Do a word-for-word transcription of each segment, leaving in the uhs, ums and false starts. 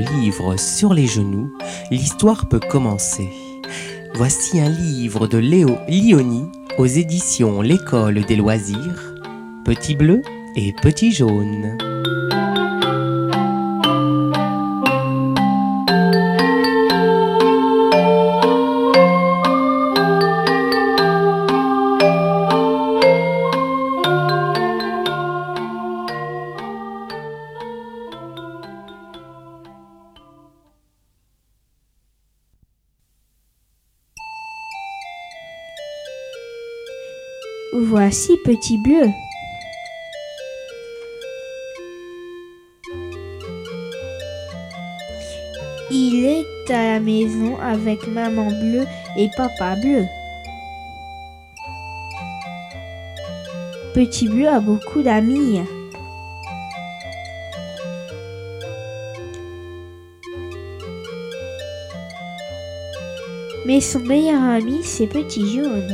livre sur les genoux, l'histoire peut commencer. Voici un livre de Léo Lioni aux éditions L'École des loisirs, Petit bleu et petit jaune. Voici Petit bleu. Il est à la maison avec maman bleue et papa bleu. Petit bleu a beaucoup d'amis. Mais son meilleur ami, c'est Petit jaune.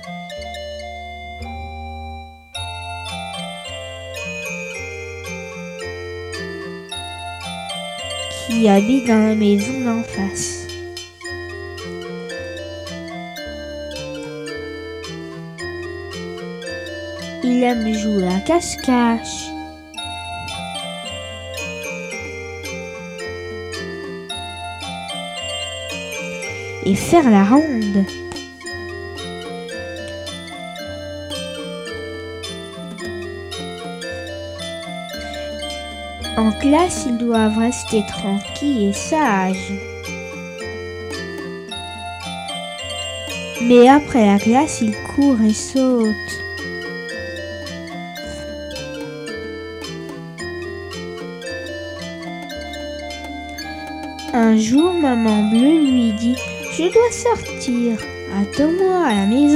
Qui habite dans la maison d'en face. Il aime jouer à cache-cache. Et faire la ronde. En classe, ils doivent rester tranquilles et sages. Mais après la classe, ils courent et sautent. Un jour, maman bleue lui dit « Je dois sortir, attends-moi à la maison. »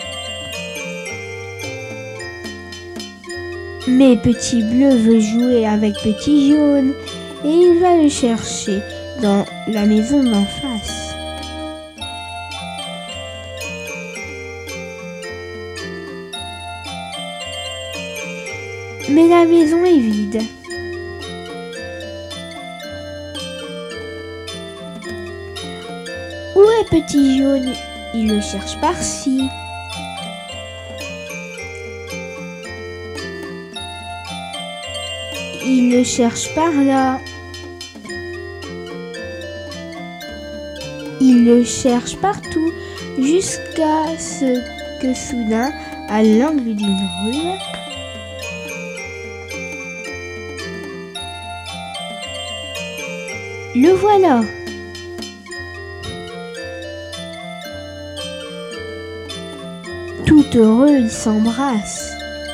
Mais Petit bleu veut jouer avec Petit jaune et il va le chercher dans la maison d'en face. Mais la maison est vide. Où est Petit jaune? Il le cherche par-ci. Il le cherche par là. Il le cherche partout jusqu'à ce que soudain, à l'angle d'une rue, le voilà. Tout heureux, ils s'embrassent.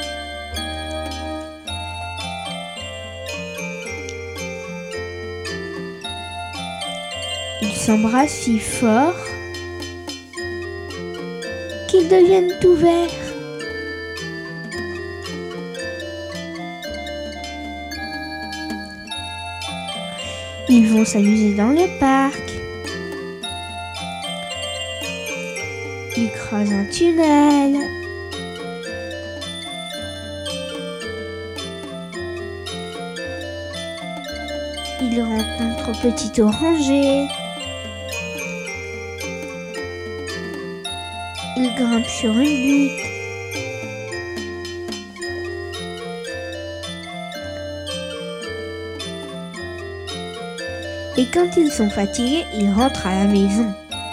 Ils s'embrassent si fort qu'ils deviennent tout verts. Ils vont s'amuser dans le parc. Ils creusent un tunnel. Ils rencontrent Petit oranger. Ils grimpent sur une butte. Et quand ils sont fatigués, ils rentrent à la maison.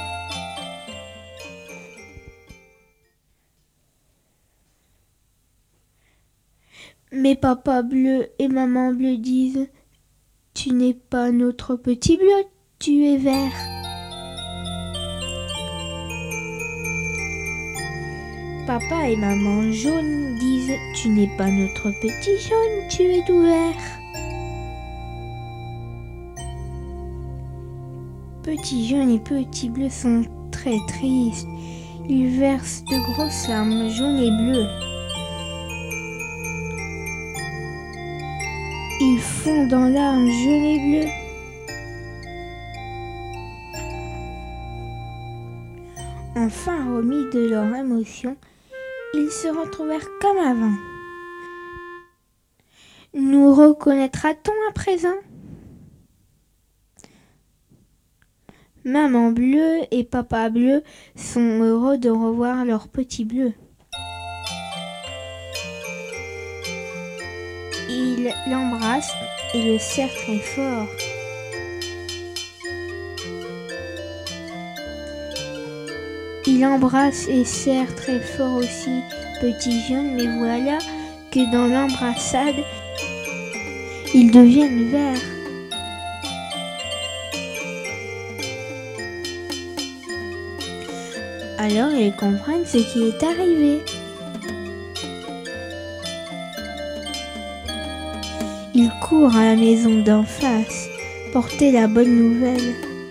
Mais papa bleu et maman bleu disent « Tu n'es pas notre petit bleu, tu es vert. » Papa et maman jaune disent « Tu n'es pas notre petit jaune, tu es tout vert. » Petit jaune et petit bleu sont très tristes. Ils versent de grosses larmes jaunes et bleues. Ils fondent en larmes jaunes et bleues. Enfin remis de leur émotion, ils se retrouvèrent comme avant. Nous reconnaîtra-t-on à présent ? Maman bleue et papa bleu sont heureux de revoir leur petit bleu. Il l'embrasse et le serre très fort. Il embrasse et serre très fort aussi Petit Jaune, mais voilà que dans l'embrassade, ils deviennent verts. Alors ils comprennent ce qui est arrivé. Ils courent à la maison d'en face, porter la bonne nouvelle.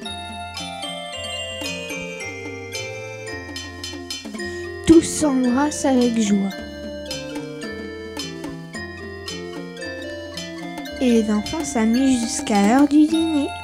Tous s'embrassent avec joie. Et les enfants s'amusent jusqu'à l'heure du dîner.